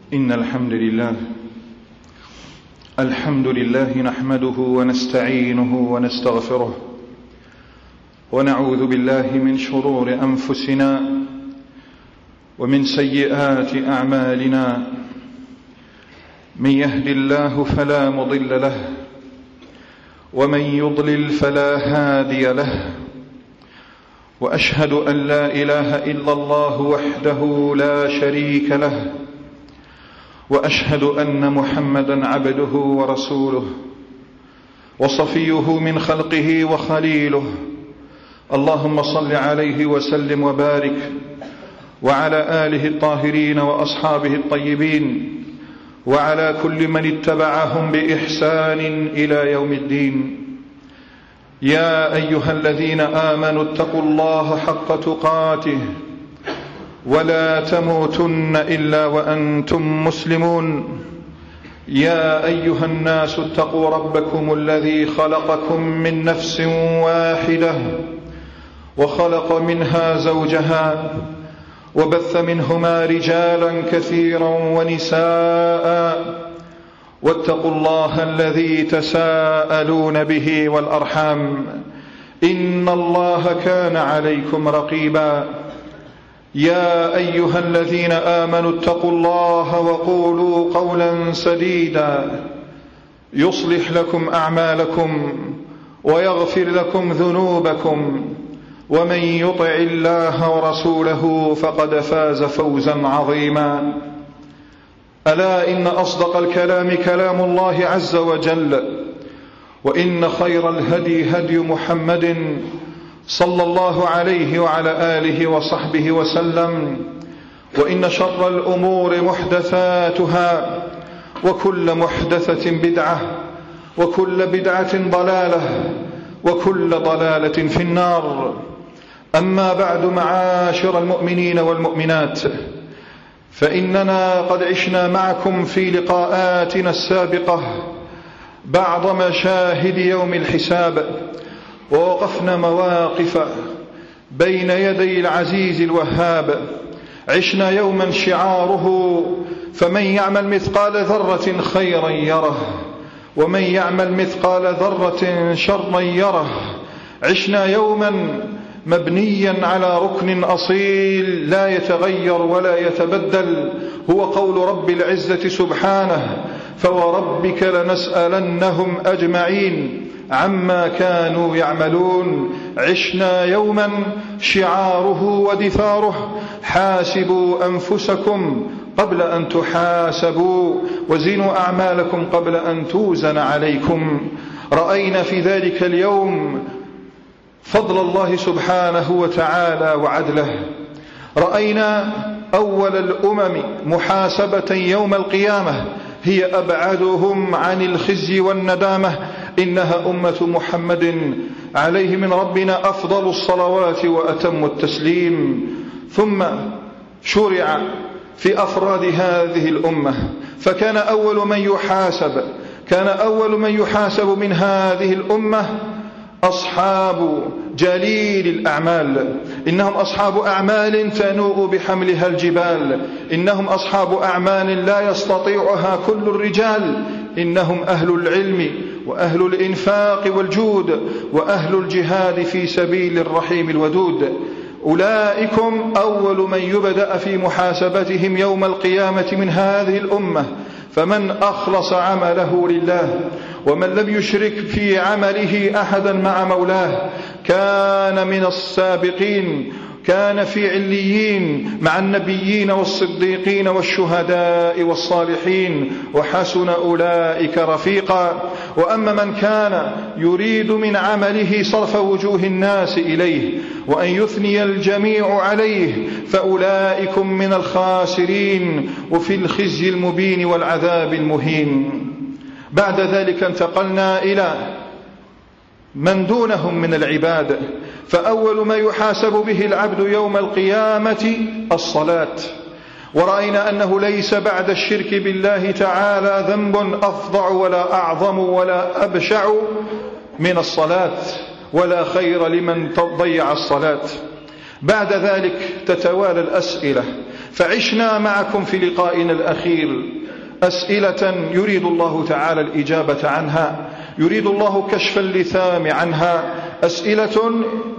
إن الحمد لله نحمده ونستعينه ونستغفره ونعوذ بالله من شرور أنفسنا ومن سيئات أعمالنا. من يهد الله فلا مضل له ومن يضلل فلا هادي له، وأشهد أن لا إله إلا الله وحده لا شريك له، وأشهد أن محمدا عبده ورسوله وصفيه من خلقه وخليله. اللهم صل عليه وسلم وبارك وعلى آله الطاهرين وأصحابه الطيبين وعلى كل من اتبعهم بإحسان إلى يوم الدين. يا أيها الذين آمنوا اتقوا الله حق تقاته ولا تموتن إلا وأنتم مسلمون. يا أيها الناس اتقوا ربكم الذي خلقكم من نفس واحدة وخلق منها زوجها وبث منهما رجالا كثيرا ونساء، واتقوا الله الذي تساءلون به والأرحام إن الله كان عليكم رقيبا. يا أيها الذين آمنوا اتقوا الله وقولوا قولا سديدا يصلح لكم أعمالكم ويغفر لكم ذنوبكم، ومن يطع الله ورسوله فقد فاز فوزا عظيما. ألا إن أصدق الكلام كلام الله عز وجل، وإن خير الهدي هدي محمد صلى الله عليه وعلى آله وصحبه وسلم، وإن شر الأمور محدثاتها، وكل محدثة بدعة، وكل بدعة ضلالة، وكل ضلالة في النار. أما بعد، معاشر المؤمنين والمؤمنات، فإننا قد عشنا معكم في لقاءاتنا السابقة بعض مشاهد يوم الحساب، ووقفنا مواقف بين يدي العزيز الوهاب. عشنا يوما شعاره فمن يعمل مثقال ذرة خيرا يره، ومن يعمل مثقال ذرة شرا يره. عشنا يوما مبنيا على ركن أصيل لا يتغير ولا يتبدل، هو قول رب العزة سبحانه: فوربك لنسألنهم أجمعين عما كانوا يعملون. عشنا يوما شعاره ودثاره: حاسبوا أنفسكم قبل أن تحاسبوا، وزنوا أعمالكم قبل أن توزن عليكم. رأينا في ذلك اليوم فضل الله سبحانه وتعالى وعدله. رأينا أول الأمم محاسبة يوم القيامة هي أبعدهم عن الخزي والندامة، إنها أمة محمد عليه من ربنا أفضل الصلوات وأتم التسليم. ثم شرع في أفراد هذه الأمة، فكان أول من يحاسب من هذه الأمة أصحاب جليل الأعمال. إنهم أصحاب أعمال تنوء بحملها الجبال، إنهم أصحاب أعمال لا يستطيعها كل الرجال. إنهم أهل العلم وأهل الإنفاق والجود وأهل الجهاد في سبيل الرحيم الودود. أولئكم أول من يبدأ في محاسبتهم يوم القيامة من هذه الأمة. فمن أخلص عمله لله ومن لم يشرك في عمله أحدا مع مولاه كان من السابقين، كان في عليين مع النبيين والصديقين والشهداء والصالحين، وحسن أولئك رفيقا. وأما من كان يريد من عمله صرف وجوه الناس إليه وأن يثني الجميع عليه فأولئكم من الخاسرين وفي الخزي المبين والعذاب المهين. بعد ذلك انتقلنا إلى من دونهم من العباد، فأول ما يحاسب به العبد يوم القيامة الصلاة. ورأينا أنه ليس بعد الشرك بالله تعالى ذنب أفظع ولا أعظم ولا أبشع من الصلاة، ولا خير لمن ضيع الصلاة. بعد ذلك تتوالى الأسئلة فعشنا معكم في لقائنا الأخير أسئلة يريد الله تعالى الإجابة عنها، يريد الله كشف اللثام عنها، أسئلة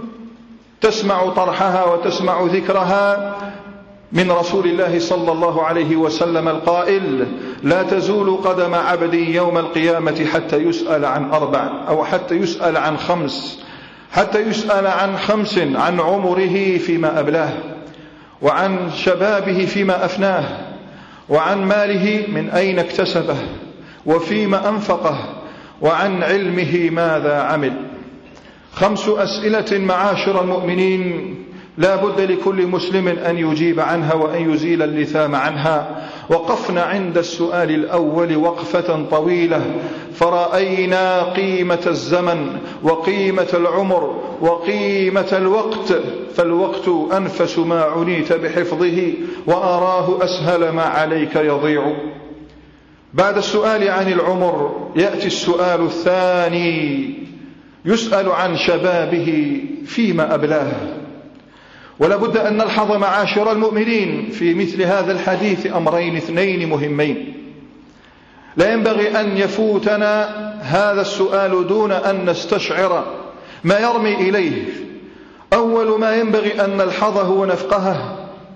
تسمع طرحها وتسمع ذكرها من رسول الله صلى الله عليه وسلم القائل: لا تزول قدم عبد يوم القيامة حتى يسأل عن 4 أو حتى يسأل عن 5، حتى يسأل عن 5: عن عمره فيما أبلاه، وعن شبابه فيما أفناه، وعن ماله من أين اكتسبه وفيما أنفقه، وعن علمه ماذا عمل. 5 أسئلة معاشر المؤمنين لا بد لكل مسلم أن يجيب عنها وأن يزيل اللثام عنها. وقفنا عند السؤال الأول وقفة طويلة، فرأينا قيمة الزمن وقيمة العمر وقيمة الوقت، فالوقت أنفس ما عنيت بحفظه وأراه أسهل ما عليك يضيع. بعد السؤال عن العمر يأتي السؤال الثاني، يسأل عن شبابه فيما أبلاه. ولا بد أن نلحظ معاشر المؤمنين في مثل هذا الحديث أمرين 2 مهمين، لا ينبغي أن يفوتنا هذا السؤال دون أن نستشعر ما يرمي إليه. أول ما ينبغي أن نلحظه ونفقهه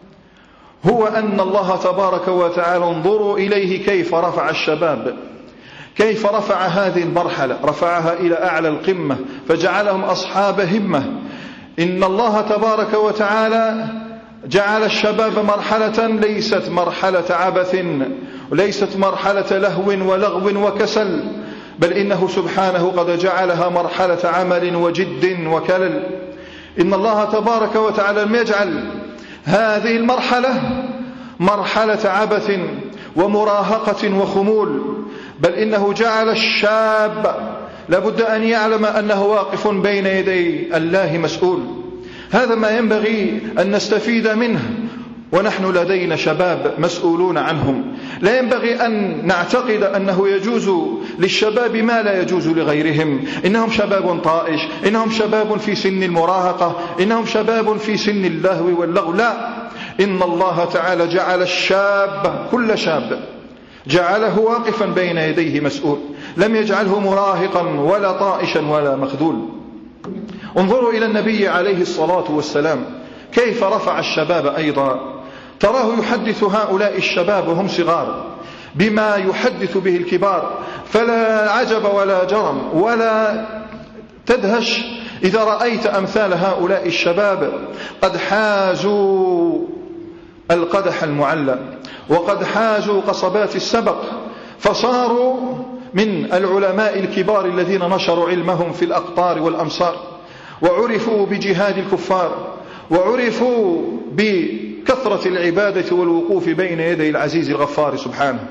هو أن الله تبارك وتعالى انظروا إليه كيف رفع الشباب، كيف رفع هذه المرحلة، رفعها إلى أعلى القمة فجعلهم أصحاب همة. إن الله تبارك وتعالى جعل الشباب مرحلة ليست مرحلة عبث وليست مرحلة لهو ولغو وكسل، بل إنه سبحانه قد جعلها مرحلة عمل وجد وكلل. إن الله تبارك وتعالى لم يجعل هذه المرحلة مرحلة عبث ومراهقة وخمول، بل إنه جعل الشاب لابد أن يعلم أنه واقف بين يدي الله مسؤول. هذا ما ينبغي أن نستفيد منه، ونحن لدينا شباب مسؤولون عنهم. لا ينبغي أن نعتقد أنه يجوز للشباب ما لا يجوز لغيرهم، إنهم شباب طائش، إنهم شباب في سن المراهقة، إنهم شباب في سن اللهو واللغو. لا، إن الله تعالى جعل الشاب، كل شاب جعله واقفا بين يديه مسؤول، لم يجعله مراهقا ولا طائشا ولا مخذول. انظروا إلى النبي عليه الصلاة والسلام كيف رفع الشباب أيضا. تراه يحدث هؤلاء الشباب وهم صغار بما يحدث به الكبار، فلا عجب ولا جرم ولا تدهش إذا رأيت أمثال هؤلاء الشباب قد حازوا القدح المعلى وقد حازوا قصبات السبق، فصاروا من العلماء الكبار الذين نشروا علمهم في الأقطار والأمصار، وعرفوا بجهاد الكفار، وعرفوا بكثرة العبادة والوقوف بين يدي العزيز الغفار سبحانه.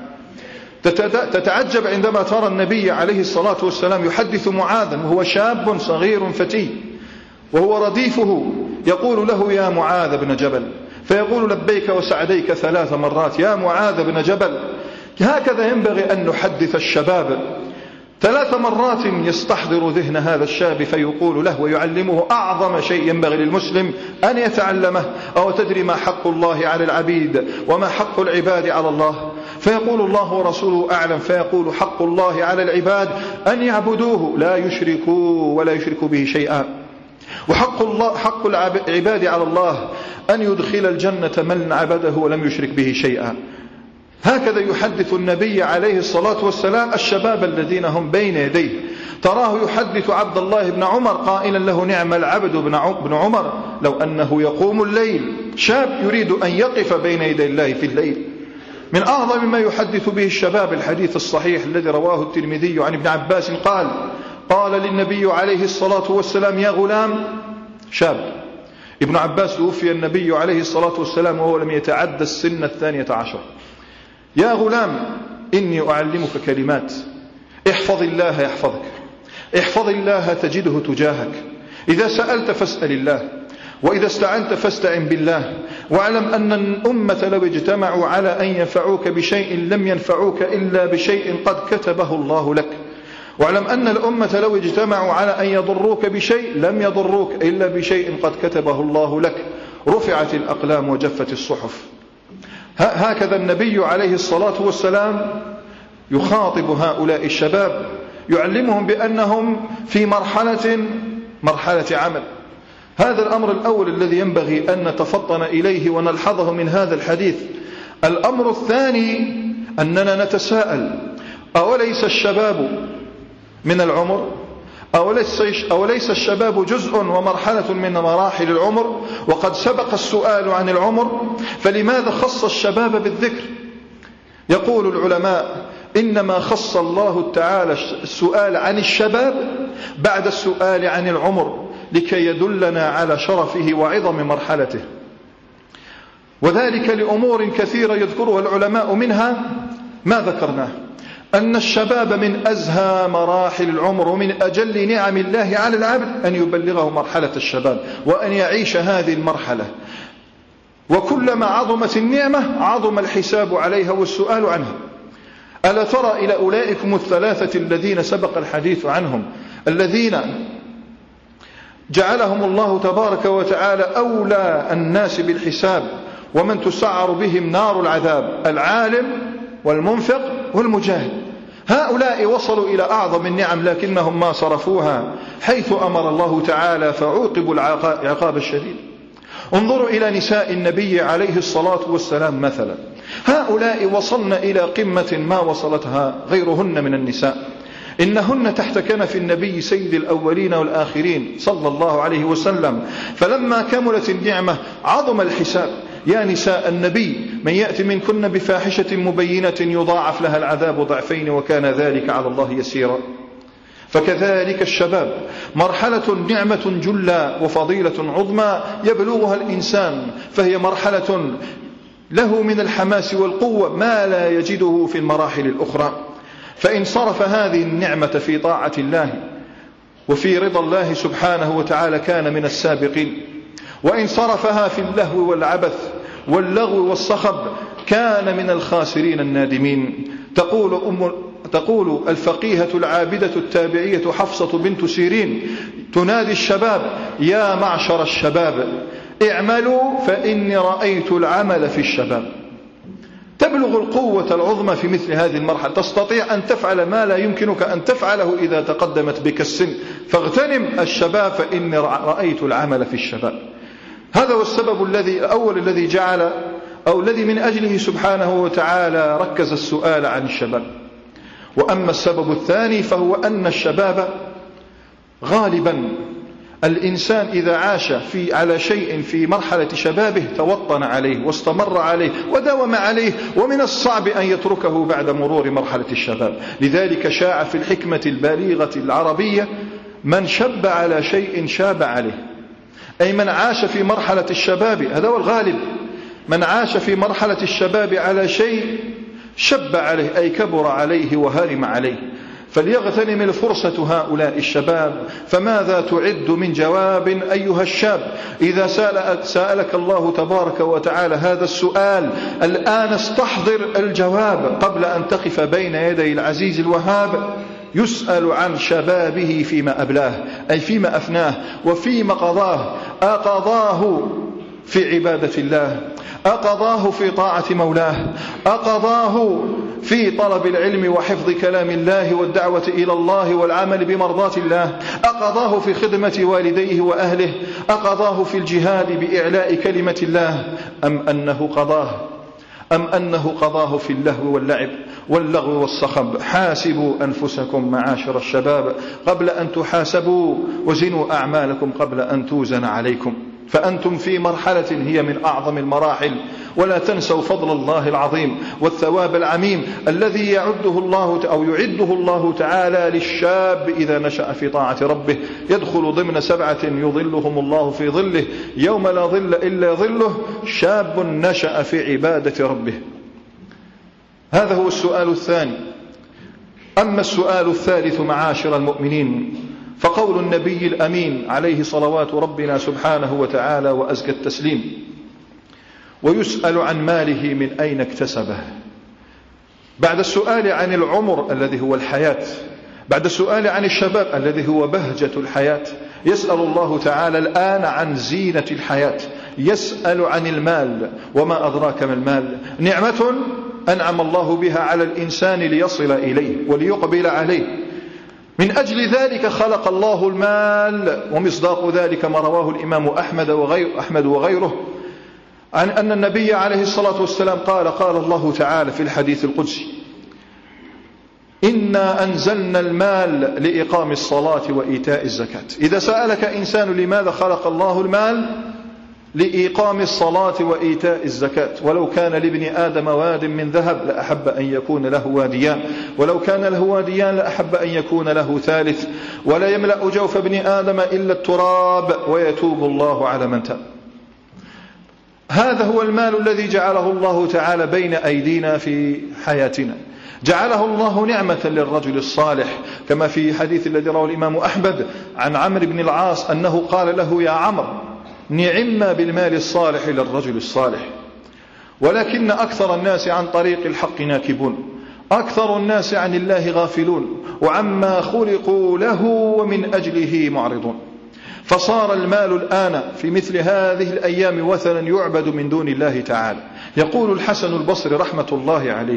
تتعجب عندما ترى النبي عليه الصلاة والسلام يحدث معاذا وهو شاب صغير فتي، وهو رديفه يقول له: يا معاذ بن جبل، فيقول: لبيك وسعديك 3 مرات يا معاذ بن جبل. هكذا ينبغي أن نحدث الشباب 3 مرات يستحضر ذهن هذا الشاب، فيقول له ويعلمه أعظم شيء ينبغي للمسلم أن يتعلمه: أو تدري ما حق الله على العبيد وما حق العباد على الله؟ فيقول: الله ورسوله أعلم. فيقول: حق الله على العباد أن يعبدوه لا يشركوا ولا يشركوا به شيئا، وحق العباد على الله أن يدخل الجنة من عبده ولم يشرك به شيئا. هكذا يحدث النبي عليه الصلاة والسلام الشباب الذين هم بين يديه. تراه يحدث عبد الله بن عمر قائلا له: نعم العبد بن عمر لو أنه يقوم الليل. شاب يريد أن يقف بين يدي الله في الليل. من أعظم ما يحدث به الشباب الحديث الصحيح الذي رواه الترمذي عن ابن عباس قال للنبي عليه الصلاة والسلام: يا غلام. شاب ابن عباس توفي النبي عليه الصلاة والسلام وهو لم يتعدى السن 12. يا غلام إني أعلمك كلمات، احفظ الله يحفظك، احفظ الله تجده تجاهك، إذا سألت فاسأل الله، وإذا استعنت فاستعن بالله، واعلم أن الأمة لو اجتمعوا على أن ينفعوك بشيء لم ينفعوك إلا بشيء قد كتبه الله لك، واعلم أن الأمة لو اجتمعوا على أن يضروك بشيء لم يضروك إلا بشيء قد كتبه الله لك. رفعت الأقلام وجفت الصحف. هكذا النبي عليه الصلاة والسلام يخاطب هؤلاء الشباب، يعلمهم بأنهم في مرحلة عمل. هذا الأمر الأول الذي ينبغي أن نتفطن إليه ونلحظه من هذا الحديث. الأمر الثاني أننا نتساءل: أوليس الشباب من العمر؟ أوليس الشباب جزء ومرحلة من مراحل العمر؟ وقد سبق السؤال عن العمر، فلماذا خص الشباب بالذكر؟ يقول العلماء: إنما خص الله تعالى السؤال عن الشباب بعد السؤال عن العمر لكي يدلنا على شرفه وعظم مرحلته، وذلك لأمور كثيرة يذكرها العلماء، منها ما ذكرناه، أن الشباب من أزهى مراحل العمر، ومن أجل نعم الله على العبد أن يبلغه مرحلة الشباب وأن يعيش هذه المرحلة، وكلما عظمت النعمة عظم الحساب عليها والسؤال عنها. ألا ترى إلى أولئكم الثلاثة الذين سبق الحديث عنهم، الذين جعلهم الله تبارك وتعالى أولى الناس بالحساب ومن تسعر بهم نار العذاب: العالم والمنفق والمجاهد. هؤلاء وصلوا إلى أعظم النعم لكنهم ما صرفوها حيث أمر الله تعالى فعوقبوا العقاب الشديد. انظروا إلى نساء النبي عليه الصلاة والسلام مثلا، هؤلاء وصلن إلى قمة ما وصلتها غيرهن من النساء، إنهن تحت كنف النبي سيد الأولين والآخرين صلى الله عليه وسلم، فلما كملت النعمة عظم الحساب. يا نساء النبي من يأتي منكن بفاحشة مبينة يضاعف لها العذاب ضعفين وكان ذلك على الله يسيرا. فكذلك الشباب مرحلة نعمة جلة وفضيلة عظمى يبلغها الإنسان، فهي مرحلة له من الحماس والقوة ما لا يجده في المراحل الأخرى. فإن صرف هذه النعمة في طاعة الله وفي رضا الله سبحانه وتعالى كان من السابقين، وإن صرفها في اللهو والعبث واللغو والصخب كان من الخاسرين النادمين. تقول الفقيهة العابدة التابعية حفصة بنت سيرين تنادي الشباب: يا معشر الشباب اعملوا فإني رأيت العمل في الشباب. تبلغ القوة العظمى في مثل هذه المرحلة، تستطيع أن تفعل ما لا يمكنك أن تفعله إذا تقدمت بك السن، فاغتنم الشباب فإني رأيت العمل في الشباب. هذا هو السبب الأول الذي جعل أو الذي من أجله سبحانه وتعالى ركز السؤال عن الشباب. وأما السبب الثاني فهو أن الشباب غالبا الإنسان إذا عاش على شيء في مرحلة شبابه توطن عليه واستمر عليه وداوم عليه، ومن الصعب أن يتركه بعد مرور مرحلة الشباب. لذلك شاع في الحكمة البالغة العربية: من شب على شيء شاب عليه، أي من عاش في مرحلة الشباب، هذا هو الغالب، من عاش في مرحلة الشباب على شيء شب عليه، أي كبر عليه وهرم عليه. فليغتنم الفرصة هؤلاء الشباب. فماذا تعد من جواب أيها الشاب إذا سألك الله تبارك وتعالى هذا السؤال؟ الآن استحضر الجواب قبل أن تقف بين يدي العزيز الوهاب. يسأل عن شبابه فيما أبلاه، أي فيما أفناه وفيما قضاه. أقضاه في عبادة الله، أقضاه في طاعة مولاه، أقضاه في طلب العلم وحفظ كلام الله والدعوة إلى الله والعمل بمرضاة الله، أقضاه في خدمة والديه وأهله، أقضاه في الجهاد بإعلاء كلمة الله، أم أنه قضاه في اللهو واللغو والصخب. حاسبوا أنفسكم معاشر الشباب قبل أن تحاسبوا، وزنوا أعمالكم قبل أن توزن عليكم، فأنتم في مرحلة هي من أعظم المراحل. ولا تنسوا فضل الله العظيم والثواب العميم الذي يعده الله تعالى للشاب إذا نشأ في طاعة ربه، يدخل ضمن 7 يظلهم الله في ظله يوم لا ظل إلا ظله: شاب نشأ في عبادة ربه. هذا هو السؤال الثاني. أما السؤال الثالث معاشر المؤمنين فقول النبي الأمين عليه صلوات ربنا سبحانه وتعالى وأزكى التسليم: ويسأل عن ماله من أين اكتسبه. بعد السؤال عن العمر الذي هو الحياة، بعد السؤال عن الشباب الذي هو بهجة الحياة، يسأل الله تعالى الآن عن زينة الحياة، يسأل عن المال. وما أدراك ما المال؟ نعمة أنعم الله بها على الإنسان ليصل إليه وليقبل عليه. من أجل ذلك خلق الله المال. ومصداق ذلك ما رواه الإمام أحمد وغيره عن أن النبي عليه الصلاة والسلام قال الله تعالى في الحديث القدسي: إنا أنزلنا المال لإقام الصلاة وإيتاء الزكاة. إذا سألك إنسان لماذا خلق الله المال؟ لإقام الصلاة وإيتاء الزكاة. ولو كان لابن آدم واد من ذهب لأحب أن يكون له واديان، ولو كان له واديان لأحب أن يكون له ثالث، ولا يملأ جوف ابن آدم إلا التراب ويتوب الله على من تاب. هذا هو المال الذي جعله الله تعالى بين أيدينا في حياتنا، جعله الله نعمة للرجل الصالح، كما في حديث الذي رواه الإمام أحمد عن عمرو بن العاص أنه قال له: يا عمرو، نعم بالمال الصالح للرجل الصالح. ولكن أكثر الناس عن طريق الحق ناكبون، أكثر الناس عن الله غافلون، وعما خلقوا له ومن أجله معرضون. فصار المال الآن في مثل هذه الأيام وثنا يعبد من دون الله تعالى. يقول الحسن البصري رحمة الله عليه: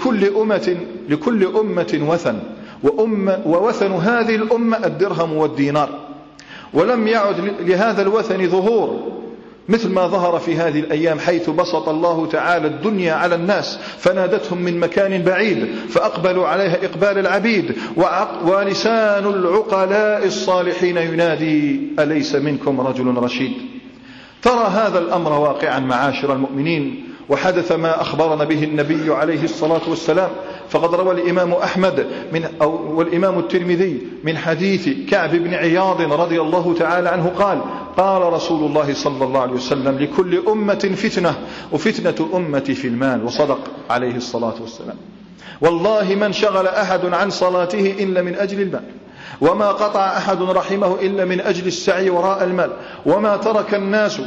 لكل أمة وثن، ووثن هذه الأمة الدرهم والدينار. ولم يعد لهذا الوثن ظهور مثل ما ظهر في هذه الأيام، حيث بسط الله تعالى الدنيا على الناس فنادتهم من مكان بعيد فأقبلوا عليها إقبال العبيد، ولسان العقلاء الصالحين ينادي: أليس منكم رجل رشيد؟ ترى هذا الأمر واقعا معاشر المؤمنين، وحدث ما أخبرنا به النبي عليه الصلاة والسلام. فقد روى الإمام أحمد والإمام الترمذي من حديث كعب بن عياض رضي الله تعالى عنه قال رسول الله صلى الله عليه وسلم: لكل أمة فتنة، وفتنة أمتي في المال. وصدق عليه الصلاة والسلام. والله ما انشغل أحد عن صلاته إلا من أجل المال، وما قطع أحد رحمه إلا من أجل السعي وراء المال، وما ترك الناس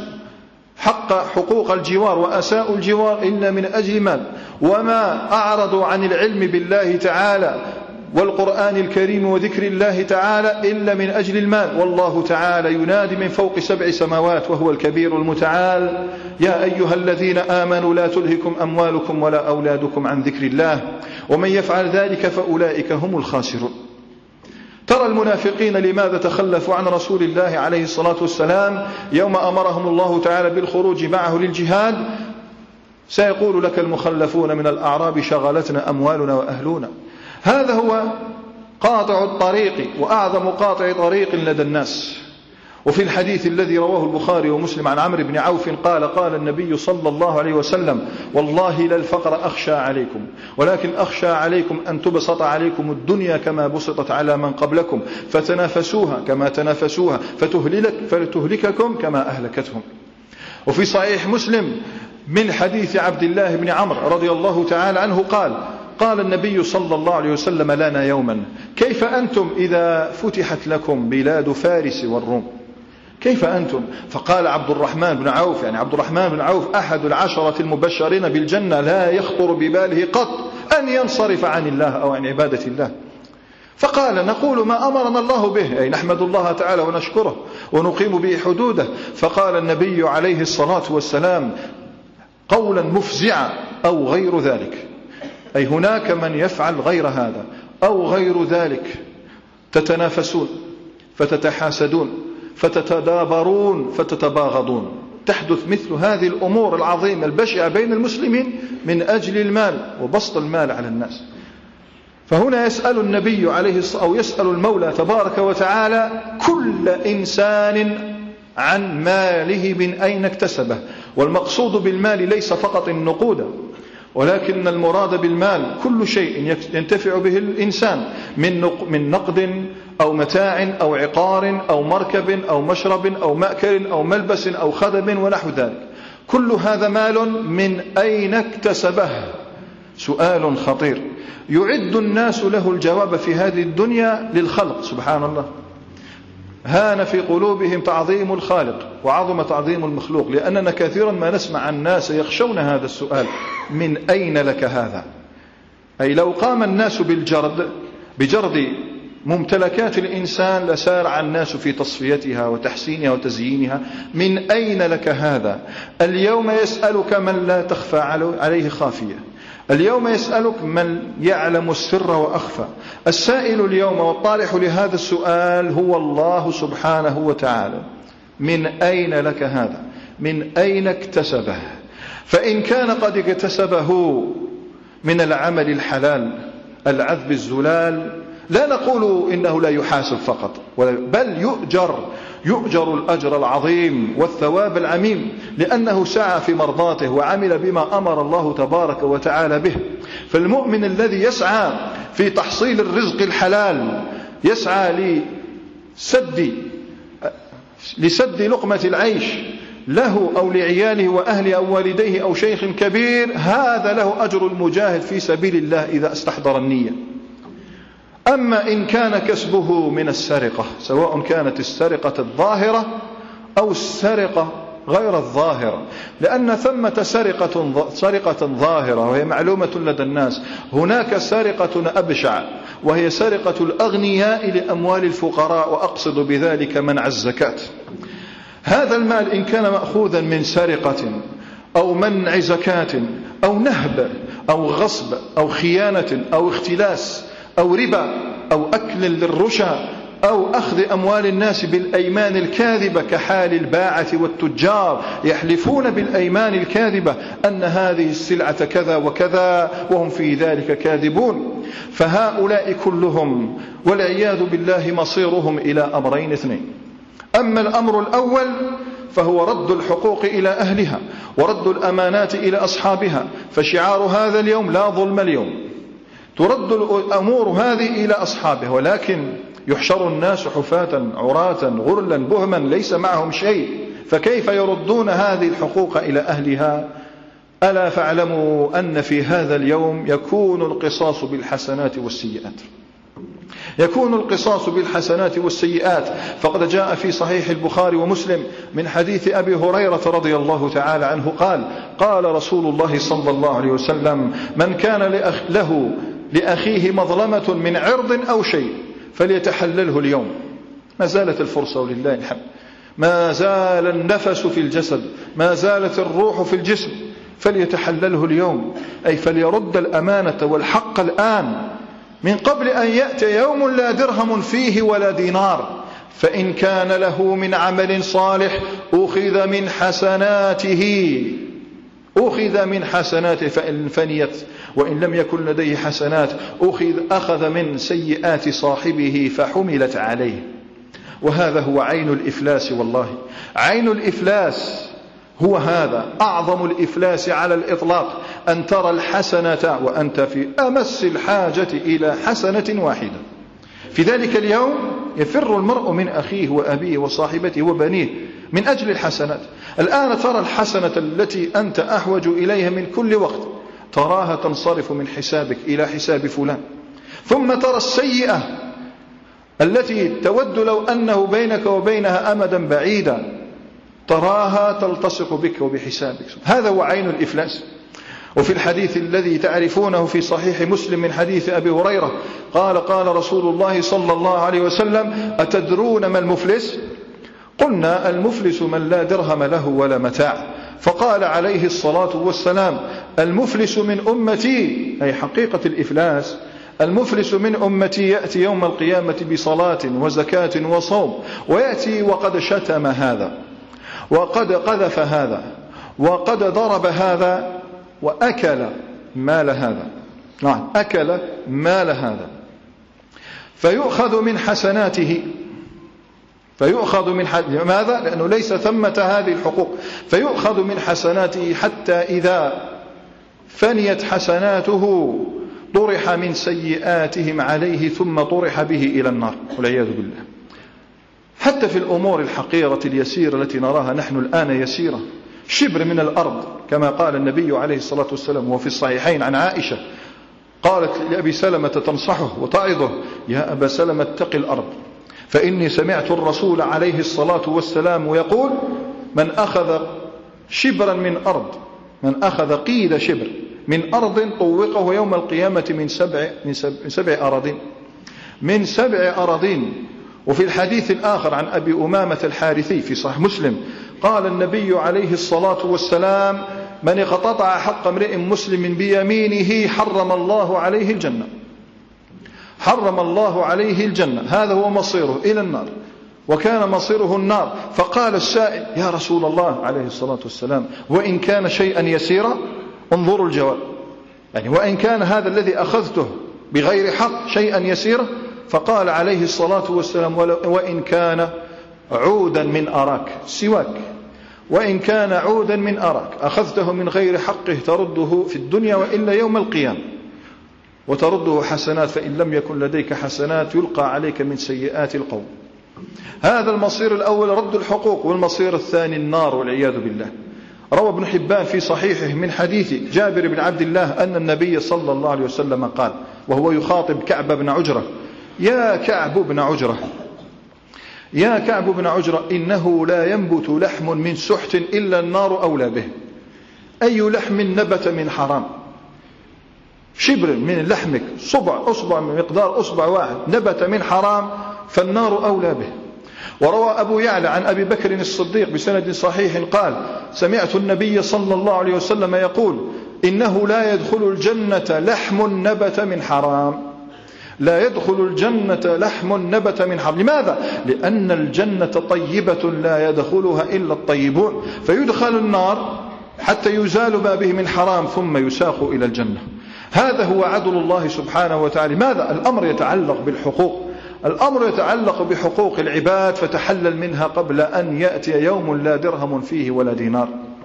حقوق الجوار وأساءوا الجوار إلا من أجل مال، وما أعرضوا عن العلم بالله تعالى والقرآن الكريم وذكر الله تعالى إلا من أجل المال. والله تعالى ينادي من فوق 7 سماوات وهو الكبير المتعال: يا أيها الذين آمنوا لا تلهكم أموالكم ولا أولادكم عن ذكر الله ومن يفعل ذلك فأولئك هم الخاسرون. ترى المنافقين لماذا تخلفوا عن رسول الله عليه الصلاة والسلام يوم أمرهم الله تعالى بالخروج معه للجهاد؟ سيقول لك المخلفون من الأعراب: شغلتنا أموالنا وأهلنا. هذا هو قاطع الطريق وأعظم قاطع طريق لدى الناس. وفي الحديث الذي رواه البخاري ومسلم عن عمرو بن عوف قال النبي صلى الله عليه وسلم: والله لا الفقر أخشى عليكم، ولكن أخشى عليكم أن تبسط عليكم الدنيا كما بسطت على من قبلكم، فتنافسوها كما تنافسوها، فتهلككم كما أهلكتهم. وفي صحيح مسلم من حديث عبد الله بن عمرو رضي الله تعالى عنه قال النبي صلى الله عليه وسلم لنا يوما: كيف أنتم إذا فتحت لكم بلاد فارس والروم؟ كيف أنتم؟ فقال عبد الرحمن بن عوف أحد 10 المبشرين بالجنة لا يخطر بباله قط أن ينصرف عن الله أو عن عبادة الله. فقال: نقول ما أمرنا الله به، أي نحمد الله تعالى ونشكره ونقيم به حدوده. فقال النبي عليه الصلاة والسلام قولا مفزعا: أو غير ذلك، أي هناك من يفعل غير هذا أو غير ذلك، تتنافسون فتتحاسدون فتتدابرون فتتباغضون. تحدث مثل هذه الأمور العظيمة البشعة بين المسلمين من أجل المال وبسط المال على الناس. فهنا يسأل النبي أو يسأل المولى تبارك وتعالى كل إنسان عن ماله من أين اكتسبه. والمقصود بالمال ليس فقط النقود، ولكن المراد بالمال كل شيء ينتفع به الإنسان من نقد أو متاع أو عقار أو مركب أو مشرب أو مأكل أو ملبس أو خدم ونحو ذلك. كل هذا مال من أين اكتسبه؟ سؤال خطير يعد الناس له الجواب في هذه الدنيا للخلق. سبحان الله، هان في قلوبهم تعظيم الخالق وعظم تعظيم المخلوق، لأننا كثيرا ما نسمع الناس يخشون هذا السؤال: من أين لك هذا؟ أي لو قام الناس بجرد ممتلكات الإنسان لسارع الناس في تصفيتها وتحسينها وتزيينها. من أين لك هذا؟ اليوم يسألك من لا تخفى عليه خافية، اليوم يسألك من يعلم السر وأخفى. السائل اليوم والطارح لهذا السؤال هو الله سبحانه وتعالى. من أين لك هذا؟ من أين اكتسبه؟ فإن كان قد اكتسبه من العمل الحلال العذب الزلال، لا نقول إنه لا يحاسب فقط، بل يؤجر الأجر العظيم والثواب العميم، لأنه سعى في مرضاته وعمل بما أمر الله تبارك وتعالى به. فالمؤمن الذي يسعى في تحصيل الرزق الحلال، يسعى لسد لقمة العيش له أو لعياله وأهله أو والديه أو شيخ كبير، هذا له أجر المجاهد في سبيل الله إذا استحضر النية. أما إن كان كسبه من السرقة، سواء كانت السرقة الظاهرة أو السرقة غير الظاهرة، لأن ثمة سرقة ظاهرة وهي معلومة لدى الناس، هناك سرقة أبشع وهي سرقة الأغنياء لأموال الفقراء، وأقصد بذلك منع الزكاة. هذا المال إن كان مأخوذا من سرقة أو منع زكاة أو نهب أو غصب أو خيانة أو اختلاس أو ربا أو أكل للرشا أو أخذ أموال الناس بالأيمان الكاذبة، كحال الباعة والتجار يحلفون بالأيمان الكاذبة أن هذه السلعة كذا وكذا وهم في ذلك كاذبون. فهؤلاء كلهم والعياذ بالله مصيرهم إلى أمرين اثنين. أما الأمر الأول فهو رد الحقوق إلى أهلها ورد الأمانات إلى أصحابها، فشعار هذا اليوم لا ظلم اليوم، ترد الأمور هذه إلى أصحابها، ولكن يحشر الناس حفاة عراة غرلا بهما ليس معهم شيء، فكيف يردون هذه الحقوق إلى أهلها؟ ألا فاعلموا أن في هذا اليوم يكون القصاص بالحسنات والسيئات، يكون القصاص بالحسنات والسيئات. فقد جاء في صحيح البخاري ومسلم من حديث أبي هريرة رضي الله تعالى عنه قال: قال رسول الله صلى الله عليه وسلم: من كان له لأخيه مظلمة من عرض أو شيء فليتحلله اليوم. ما زالت الفرصة ولله الحمد، ما زال النفس في الجسد، ما زالت الروح في الجسم، فليتحلله اليوم، أي فليرد الأمانة والحق الآن من قبل أن يأتي يوم لا درهم فيه ولا دينار. فإن كان له من عمل صالح أخذ من حسناته فإن فنيت، وإن لم يكن لديه حسنات أخذ من سيئات صاحبه فحملت عليه. وهذا هو عين الإفلاس، والله عين الإفلاس هو هذا، أعظم الإفلاس على الإطلاق، أن ترى الحسنة وأنت في أمس الحاجة إلى حسنة واحدة. في ذلك اليوم يفر المرء من أخيه وأبيه وصاحبته وبنيه من أجل الحسنات. الآن ترى الحسنة التي أنت أحوج إليها من كل وقت، تراها تنصرف من حسابك إلى حساب فلان، ثم ترى السيئة التي تود لو أنه بينك وبينها أمدا بعيدا، تراها تلتصق بك وبحسابك. هذا هو عين الإفلاس. وفي الحديث الذي تعرفونه في صحيح مسلم من حديث أبي هريرة قال رسول الله صلى الله عليه وسلم: أتدرون ما المفلس؟ قلنا: المفلس من لا درهم له ولا متاع. فقال عليه الصلاة والسلام: المفلس من أمتي، أي حقيقة الإفلاس، المفلس من أمتي يأتي يوم القيامة بصلاة وزكاة وصوم، ويأتي وقد شتم هذا وقد قذف هذا وقد ضرب هذا وأكل مال هذا، نعم أكل مال هذا، فيؤخذ من حسناته، لماذا؟ لأنه ليس ثمة هذه الحقوق، فيؤخذ من حسناته حتى إذا فنيت حسناته طرح من سيئاتهم عليه ثم طرح به إلى النار والعياذ بالله. حتى في الأمور الحقيرة اليسيرة التي نراها نحن الآن يسيرة، شبر من الأرض، كما قال النبي عليه الصلاة والسلام وفي الصحيحين عن عائشة قالت لأبي سلمة تنصحه وتعظه: يا أبا سلمة اتق الأرض، فإني سمعت الرسول عليه الصلاة والسلام يقول: من أخذ شبرا من أرض، من أخذ قيد شبر من أرض طوقه يوم القيامة من سبع أراضين. من 7 أراضين. وفي الحديث الآخر عن أبي أمامة الحارثي في صحيح مسلم قال النبي عليه الصلاة والسلام: من اقتطع حق امرئ مسلم بيمينه حرم الله عليه الجنة، حرم الله عليه الجنة، هذا هو مصيره إلى النار، وكان مصيره النار. فقال السائل: يا رسول الله عليه الصلاة والسلام، وإن كان شيئا يسيرا؟ انظروا الجواب، يعني وإن كان هذا الذي أخذته بغير حق شيئا يسيرا؟ فقال عليه الصلاة والسلام: وإن كان عودا من أراك، سواك، وإن كان عودا من أراك أخذته من غير حقه ترده في الدنيا وإلا يوم القيامة، وترده حسنات، فإن لم يكن لديك حسنات يلقى عليك من سيئات القوم. هذا المصير الأول رد الحقوق، والمصير الثاني النار والعياذ بالله. روى ابن حبان في صحيحه من حديث جابر بن عبد الله أن النبي صلى الله عليه وسلم قال، وهو يخاطب كعب بن عجرة: يا كعب بن عجرة، يا كعب بن عجرة، إنه لا ينبت لحم من سحت إلا النار أولى به. أي لحم نبت من حرام، شبر من لحمك، أصبع من مقدار أصبع واحد نبت من حرام، فالنار أولى به. وروى أبو يعلى عن أبي بكر الصديق بسند صحيح قال: سمعت النبي صلى الله عليه وسلم يقول: إنه لا يدخل الجنة لحم نبت من حرام، لا يدخل الجنة لحم نبت من حرام. لماذا؟ لأن الجنة طيبة لا يدخلها إلا الطيبون، فيدخل النار حتى يزال ما به من حرام ثم يساق إلى الجنة. هذا هو عدل الله سبحانه وتعالى. ماذا؟ الأمر يتعلق بالحقوق، الأمر يتعلق بحقوق العباد، فتحلل منها قبل أن يأتي يوم لا درهم فيه ولا دينار.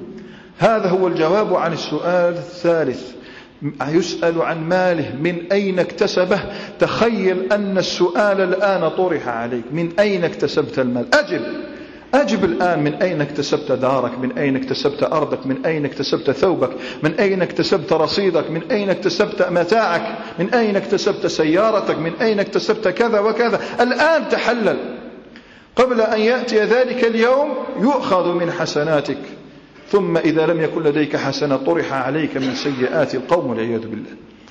هذا هو الجواب عن السؤال الثالث. يسأل عن ماله من أين اكتسبه. تخيل أن السؤال الآن طرح عليك: من أين اكتسبت المال؟ أجب الآن: من أين اكتسبت دارك؟ من أين اكتسبت أرضك؟ من أين اكتسبت ثوبك؟ من أين اكتسبت رصيدك؟ من أين اكتسبت متاعك؟ من أين اكتسبت سيارتك؟ من أين اكتسبت كذا وكذا؟ الآن تحلل قبل أن يأتي ذلك اليوم يؤخذ من حسناتك، ثم إذا لم يكن لديك حسنة طرح عليك من سيئات القوم والعياذ بالله.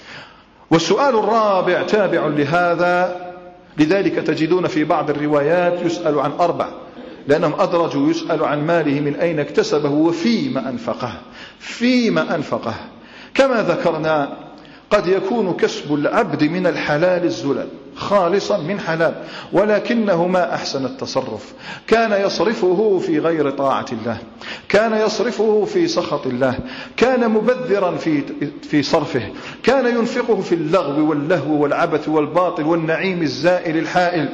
والسؤال الرابع تابع لهذا، لذلك تجدون في بعض الروايات يسأل عن 4، لأنهم أدرجوا يسأل عن ماله من أين اكتسبه وفيما أنفقه، فيما أنفقه. كما ذكرنا قد يكون كسب العبد من الحلال الزلال خالصا من حلال، ولكنه ما أحسن التصرف، كان يصرفه في غير طاعة الله، كان يصرفه في سخط الله، كان مبذرا في صرفه، كان ينفقه في اللغو واللهو والعبث والباطل والنعيم الزائل الحائل.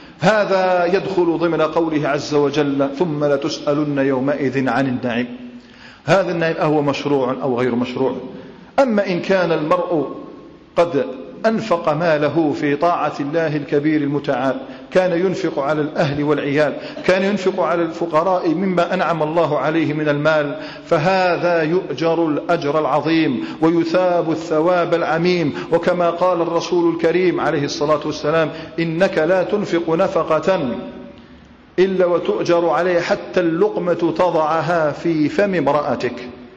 هذا يدخل ضمن قوله عز وجل: ثم لتسألن يومئذ عن النعيم. هذا النعيم أهو مشروع أو غير مشروع؟ أما إن كان المرء قد أنفق ماله في طاعة الله الكبير المتعال، كان ينفق على الأهل والعيال، كان ينفق على الفقراء مما أنعم الله عليه من المال، فهذا يؤجر الأجر العظيم ويثاب الثواب العميم. وكما قال الرسول الكريم عليه الصلاة والسلام: إنك لا تنفق نفقة إلا وتؤجر عليه حتى اللقمة تضعها في فم امرأتك،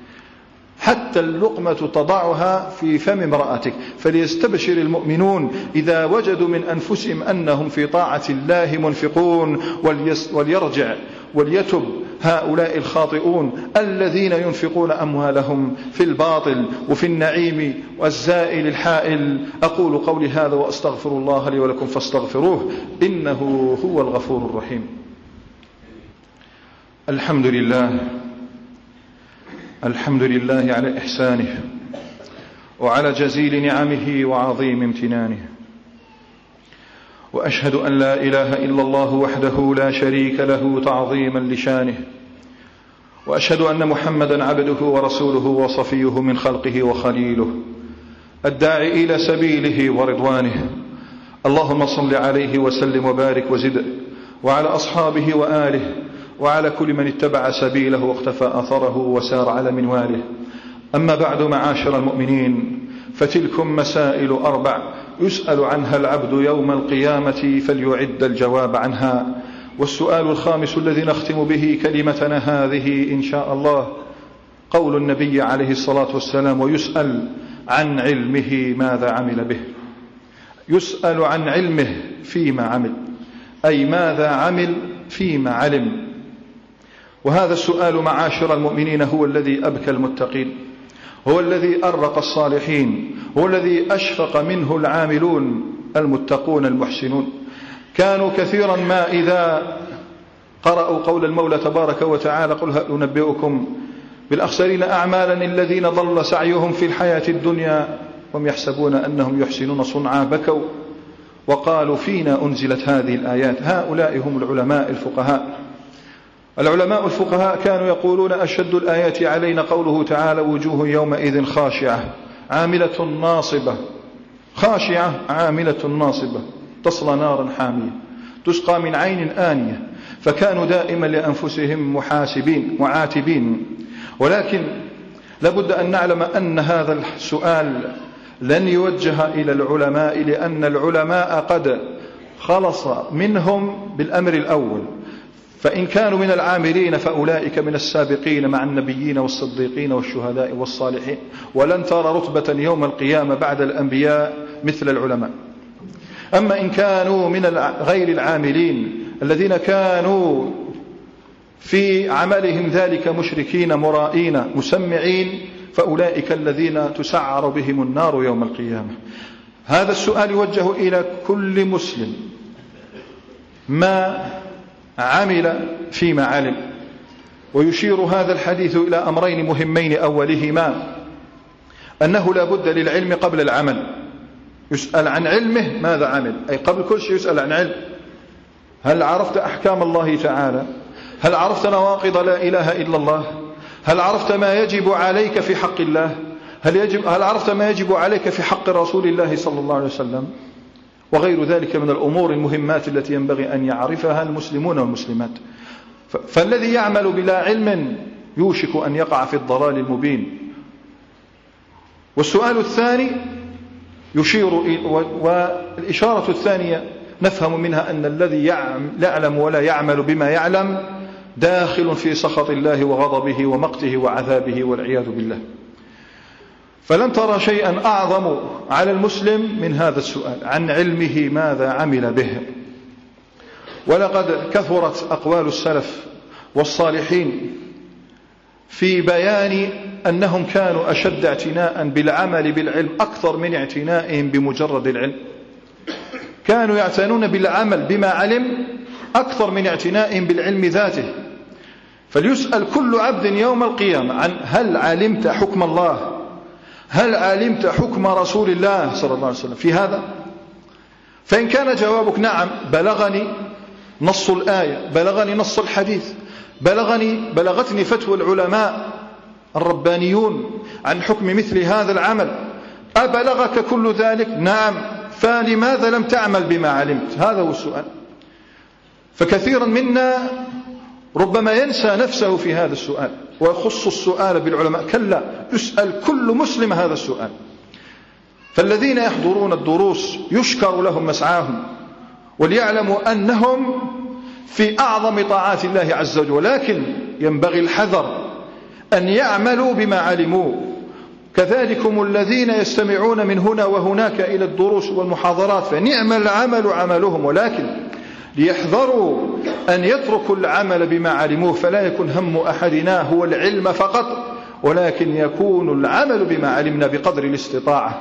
حتى اللقمة تضعها في فم امرأتك. فليستبشر المؤمنون إذا وجدوا من أنفسهم أنهم في طاعة الله منفقون، وليرجع وليتب هؤلاء الخاطئون الذين ينفقون أموالهم في الباطل وفي النعيم والزائل الحائل. أقول قولي هذا وأستغفر الله لي ولكم فاستغفروه إنه هو الغفور الرحيم. الحمد لله، الحمد لله على إحسانه وعلى جزيل نعمه وعظيم امتنانه، وأشهد أن لا إله إلا الله وحده لا شريك له تعظيما لشانه، وأشهد أن محمدا عبده ورسوله وصفيه من خلقه وخليله الداعي إلى سبيله ورضوانه. اللهم صل عليه وسلم وبارك وزد، وعلى أصحابه وآله، وعلى كل من اتبع سبيله واقتفى أثره وسار على منواله. أما بعد، معاشر المؤمنين، فتلكم مسائل 4 يسأل عنها العبد يوم القيامة فليعد الجواب عنها. والسؤال الخامس الذي نختم به كلمتنا هذه إن شاء الله قول النبي عليه الصلاة والسلام: ويسأل عن علمه ماذا عمل به. يسأل عن علمه فيما عمل، أي ماذا عمل فيما علم. وهذا السؤال معاشر المؤمنين هو الذي أبكى المتقين، هو الذي أرق الصالحين، هو الذي أشفق منه العاملون المتقون المحسنون. كانوا كثيرا ما إذا قرأوا قول المولى تبارك وتعالى قل هل أنبئكم بالأخسرين أعمالا الذين ضل سعيهم في الحياة الدنيا وهم يحسبون أنهم يحسنون صنعا بكوا وقالوا فينا أنزلت هذه الآيات. هؤلاء هم العلماء الفقهاء. العلماء الفقهاء كانوا يقولون أشد الآيات علينا قوله تعالى وجوه يومئذ خاشعة عاملة ناصبة، خاشعة عاملة ناصبة تصلى نارا حامية تسقى من عين آنية. فكانوا دائما لأنفسهم محاسبين معاتبين. ولكن لابد أن نعلم أن هذا السؤال لن يوجه إلى العلماء، لأن العلماء قد خلص منهم بالأمر الأول. فإن كانوا من العاملين فأولئك من السابقين مع النبيين والصديقين والشهداء والصالحين، ولن ترى رتبة يوم القيامة بعد الأنبياء مثل العلماء. أما إن كانوا من غير العاملين الذين كانوا في عملهم ذلك مشركين مرائين مسمعين، فأولئك الذين تسعر بهم النار يوم القيامة. هذا السؤال يوجه إلى كل مسلم ما عمل فيما علم. ويشير هذا الحديث إلى أمرين مهمين، أولهما أنه لا بد للعلم قبل العمل. يسأل عن علمه ماذا عمل، أي قبل كل شيء يسأل عن علم. هل عرفت أحكام الله تعالى؟ هل عرفت نواقض لا إله إلا الله؟ هل عرفت ما يجب عليك في حق الله؟ هل عرفت ما يجب عليك في حق رسول الله صلى الله عليه وسلم؟ وغير ذلك من الأمور المهمات التي ينبغي أن يعرفها المسلمون والمسلمات. فالذي يعمل بلا علم يوشك أن يقع في الضلال المبين. والسؤال الثاني يشير، والإشارة الثانية نفهم منها أن الذي يعلم ولا يعمل بما يعلم داخل في سخط الله وغضبه ومقته وعذابه والعياذ بالله. فلن ترى شيئا أعظم على المسلم من هذا السؤال عن علمه ماذا عمل به. ولقد كثرت أقوال السلف والصالحين في بيان أنهم كانوا أشد اعتناء بالعمل بالعلم أكثر من اعتنائهم بمجرد العلم. كانوا يعتنون بالعمل بما علم أكثر من اعتنائهم بالعلم ذاته. فليسأل كل عبد يوم القيامة عن هل علمت حكم الله، هل علمت حكم رسول الله صلى الله عليه وسلم في هذا؟ فإن كان جوابك نعم، بلغني نص الآية، بلغني نص الحديث، بلغتني فتوى العلماء الربانيون عن حكم مثل هذا العمل، أبلغك كل ذلك؟ نعم، فلماذا لم تعمل بما علمت؟ هذا هو السؤال. فكثيرا منا ربما ينسى نفسه في هذا السؤال ويخص السؤال بالعلماء. كلا، يسأل كل مسلم هذا السؤال. فالذين يحضرون الدروس يشكر لهم مسعاهم، وليعلموا أنهم في أعظم طاعات الله عز وجل، ولكن ينبغي الحذر أن يعملوا بما علموا. كذلكم الذين يستمعون من هنا وهناك إلى الدروس والمحاضرات فنعم العمل عملهم، ولكن ليحذروا أن يتركوا العمل بما علموه، فلا يكون هم أحدنا هو العلم فقط، ولكن يكون العمل بما علمنا بقدر الاستطاعة.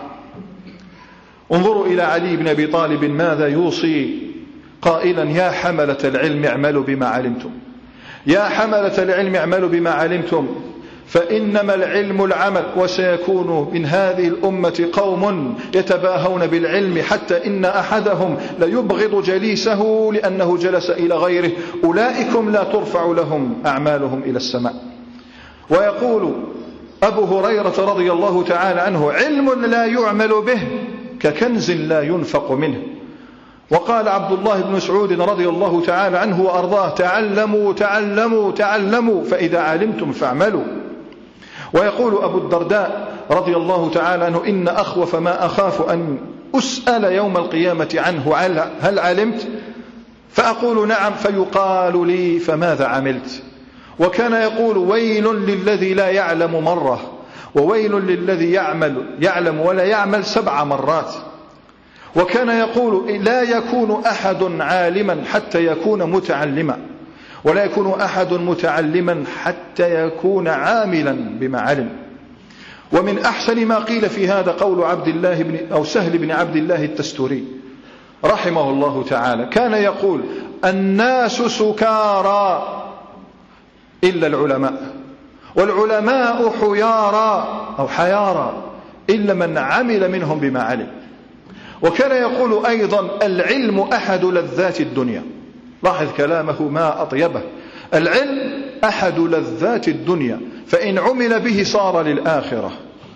انظروا إلى علي بن أبي طالب ماذا يوصي قائلا يا حملة العلم اعملوا بما علمتم، يا حملة العلم اعملوا بما علمتم، فإنما العلم العمل. وسيكون من هذه الأمة قوم يتباهون بالعلم حتى إن أحدهم ليبغض جليسه لأنه جلس إلى غيره، أولئكم لا ترفع لهم أعمالهم إلى السماء. ويقول أبو هريرة رضي الله تعالى عنه علم لا يعمل به ككنز لا ينفق منه. وقال عبد الله بن مسعود رضي الله تعالى عنه وأرضاه تعلموا تعلموا تعلموا فإذا علمتم فاعملوا. ويقول أبو الدرداء رضي الله تعالى عنه إن أخوف ما أخاف أن أسأل يوم القيامة عنه هل علمت؟ فأقول نعم، فيقال لي فماذا عملت؟ وكان يقول ويل للذي لا يعلم مرة، وويل للذي يعلم ولا يعمل 7 مرات. وكان يقول لا يكون أحد عالما حتى يكون متعلما، ولا يكون أحد متعلما حتى يكون عاملا بما علم. ومن أحسن ما قيل في هذا قول عبد الله أو سهل بن عبد الله التستوري رحمه الله تعالى، كان يقول الناس سكارى إلا العلماء، والعلماء حيارى أو حيارى إلا من عمل منهم بما علم. وكان يقول أيضا العلم أحد لذات الدنيا. لاحظ كلامه ما أطيبه، العلم أحد لذات الدنيا فإن عمل به صار للآخرة.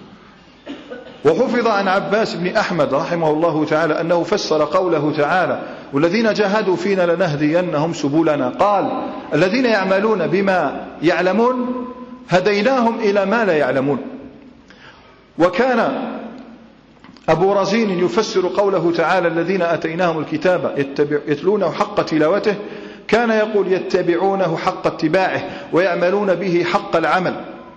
وحفظ عن عباس بن أحمد رحمه الله تعالى أنه فسر قوله تعالى والذين جاهدوا فينا لنهدينهم سبلنا، قال الذين يعملون بما يعلمون هديناهم إلى ما لا يعلمون. وكان أبو رزين يفسر قوله تعالى الذين أتيناهم الكتاب يتلونه حق تلاوته، كان يقول يتبعونه حق اتباعه ويعملون به حق العمل.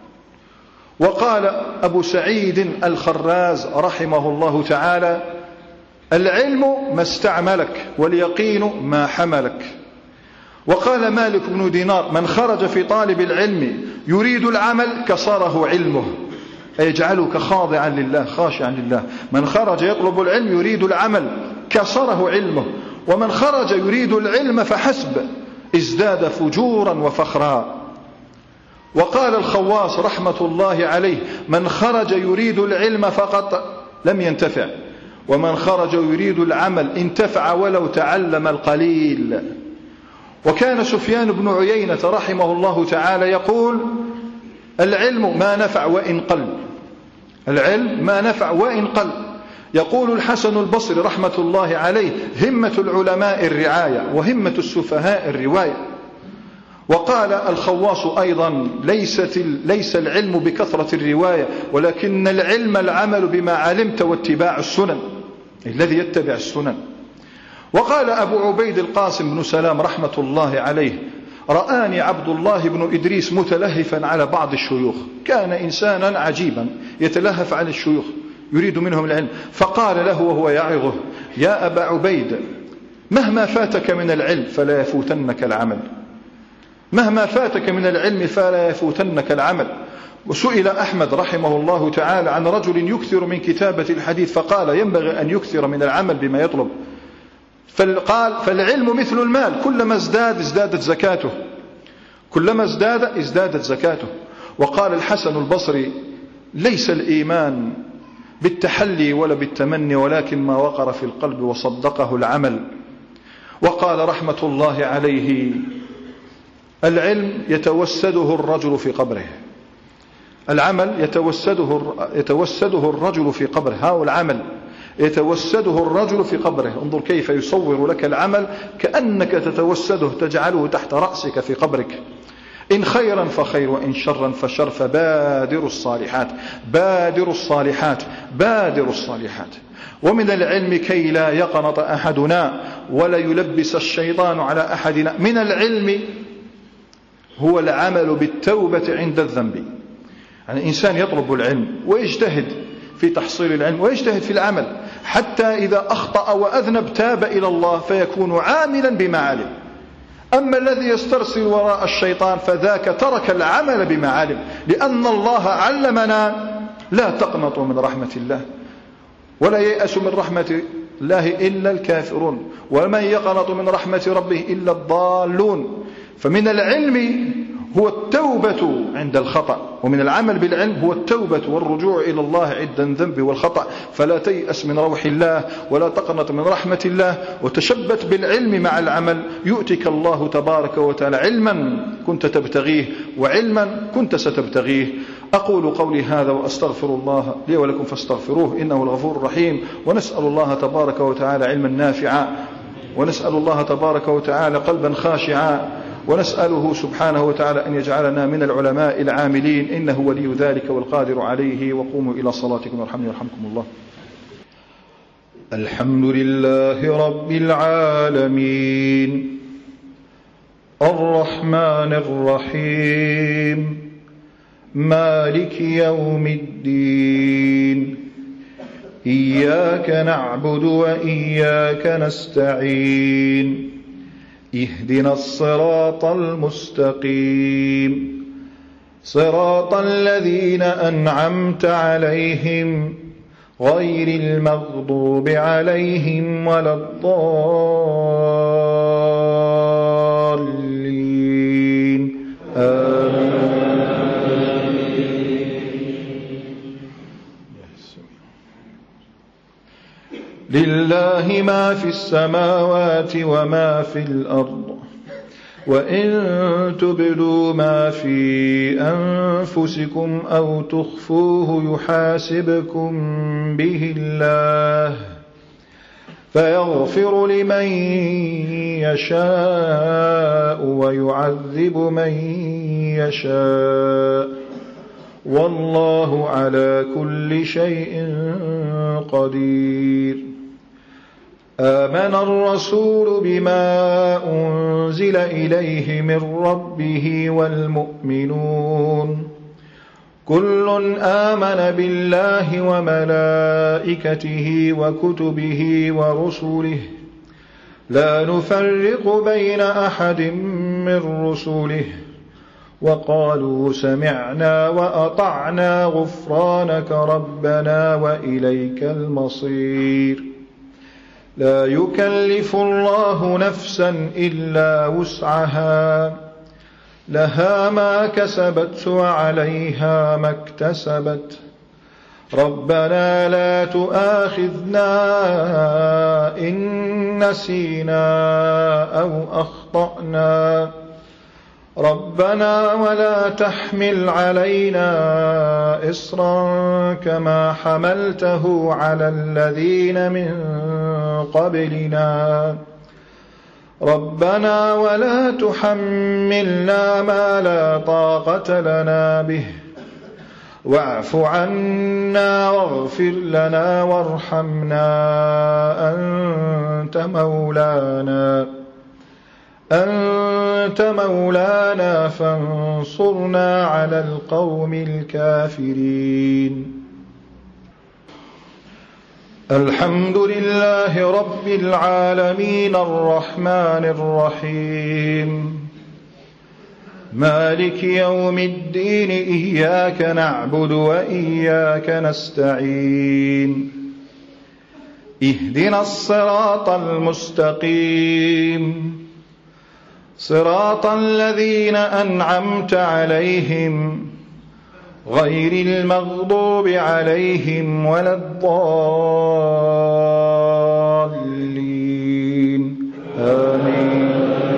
وقال أبو سعيد الخراز رحمه الله تعالى العلم ما استعملك واليقين ما حملك. وقال مالك بن دينار من خرج في طالب العلم يريد العمل كسره علمه، أي يجعلك خاضعا لله خاشعا لله. من خرج يطلب العلم يريد العمل كسره علمه، ومن خرج يريد العلم فحسب ازداد فجورا وفخرا. وقال الخواص رحمة الله عليه من خرج يريد العلم فقط لم ينتفع، ومن خرج يريد العمل انتفع ولو تعلم القليل. وكان سفيان بن عيينة رحمه الله تعالى يقول العلم ما نفع وإن قل، العلم ما نفع وإن قل. يقول الحسن البصري رحمة الله عليه همة العلماء الرعاية وهمة السفهاء الرواية. وقال الخواص أيضا ليس العلم بكثرة الرواية ولكن العلم العمل بما علمت واتباع السنن، الذي يتبع السنن. وقال أبو عبيد القاسم بن سلام رحمة الله عليه رآني عبد الله بن إدريس متلهفا على بعض الشيوخ، كان إنسانا عجيبا يتلهف على الشيوخ يريد منهم العلم، فقال له وهو يعظه يا أبا عبيد مهما فاتك من العلم فلا يفوتنك العمل، مهما فاتك من العلم فلا يفوتنك العمل. وسئل أحمد رحمه الله تعالى عن رجل يكثر من كتابة الحديث فقال ينبغي أن يكثر من العمل بما يطلب، فقال فالعلم مثل المال كلما ازداد ازدادت زكاته، كلما ازداد ازدادت زكاته. وقال الحسن البصري ليس الإيمان بالتحلي ولا بالتمني ولكن ما وقر في القلب وصدقه العمل. وقال رحمة الله عليه العلم يتوسده الرجل في قبره، العمل يتوسده الرجل في قبره، هاو العمل يتوسده الرجل في قبره. انظر كيف يصور لك العمل كأنك تتوسده تجعله تحت رأسك في قبرك. إن خيرا فخير وإن شرا فشر، فبادروا الصالحات بادروا الصالحات بادروا الصالحات. ومن العلم كي لا يقنط أحدنا ولا يلبس الشيطان على أحدنا، من العلم هو العمل بالتوبة عند الذنب. يعني الإنسان يطلب العلم ويجتهد في تحصيل العلم ويجتهد في العمل حتى إذا أخطأ وأذنب تاب إلى الله فيكون عاملا بما علم. أما الذي يسترسل وراء الشيطان فذاك ترك العمل بما علم، لأن الله علمنا لا تقنطوا من رحمة الله ولا ييأس من رحمة الله إلا الكافرون، ومن يقنط من رحمة ربه إلا الضالون. فمن العلم هو التوبة عند الخطأ، ومن العمل بالعلم هو التوبة والرجوع إلى الله عند الذنب والخطأ. فلا تيأس من روح الله ولا تقنط من رحمة الله، وتشبت بالعلم مع العمل يؤتك الله تبارك وتعالى علما كنت تبتغيه وعلما كنت ستبتغيه. أقول قولي هذا وأستغفر الله لي ولكم فاستغفروه إنه الغفور الرحيم. ونسأل الله تبارك وتعالى علما نافعا، ونسأل الله تبارك وتعالى قلبا خاشعا، ونسأله سبحانه وتعالى أن يجعلنا من العلماء العاملين، إنه ولي ذلك والقادر عليه. وقوموا إلى صلاتكم يرحمني ويرحمكم الله. الحمد لله رب العالمين الرحمن الرحيم مالك يوم الدين إياك نعبد وإياك نستعين اهدنا الصراط المستقيم صراط الذين أنعمت عليهم غير المغضوب عليهم ولا الضالين آمين. لله ما في السماوات وما في الأرض وإن تبدوا ما في أنفسكم أو تخفوه يحاسبكم به الله فيغفر لمن يشاء ويعذب من يشاء والله على كل شيء قدير. آمن الرسول بما أنزل إليه من ربه والمؤمنون كل آمن بالله وملائكته وكتبه ورسله لا نفرق بين أحد من رسله وقالوا سمعنا وأطعنا غفرانك ربنا وإليك المصير. لا يكلف الله نفسا إلا وسعها لها ما كسبت وعليها ما اكتسبت ربنا لا تؤاخذنا إن نسينا أو أخطأنا ربنا ولا تحمل علينا إصرا كما حملته على الذين من قبلنا ربنا ولا تحملنا ما لا طاقة لنا به واعف عنا واغفر لنا وارحمنا أنت مولانا فانصرنا على القوم الكافرين. الحمد لله رب العالمين الرحمن الرحيم مالك يوم الدين إياك نعبد وإياك نستعين اهدنا الصراط المستقيم صراط الذين أنعمت عليهم غير المغضوب عليهم ولا الضالين آمين.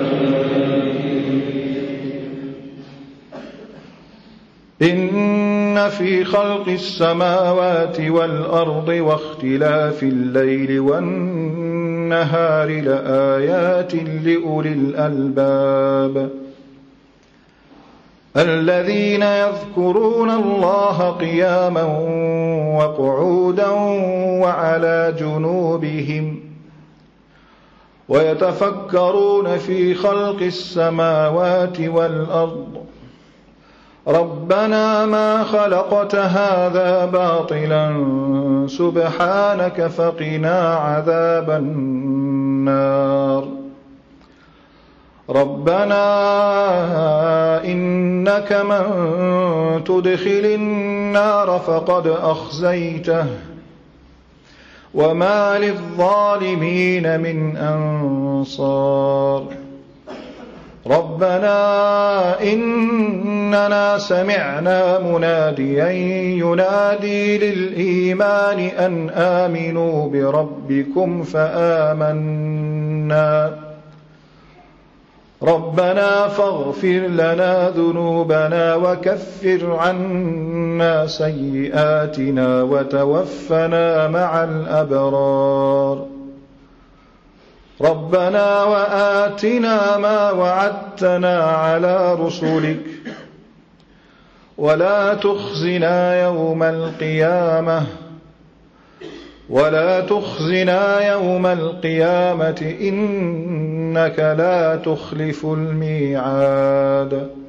إن في خلق السماوات والأرض واختلاف الليل والنهار لآيات لأولي الألباب الذين يذكرون الله قياما وقعودا وعلى جنوبهم ويتفكرون في خلق السماوات والأرض ربنا ما خلقت هذا باطلا سبحانك فقنا عذاب النار ربنا إنك من تدخل النار فقد أخزيته وما للظالمين من أنصار ربنا إننا سمعنا مناديا ينادي للإيمان أن آمنوا بربكم فآمنا ربنا فاغفر لنا ذنوبنا وكفر عنا سيئاتنا وتوفنا مع الأبرار ربنا وآتنا ما وعدتنا على رسلك ولا تخزنا يوم القيامة إنك لا تخلف الميعاد.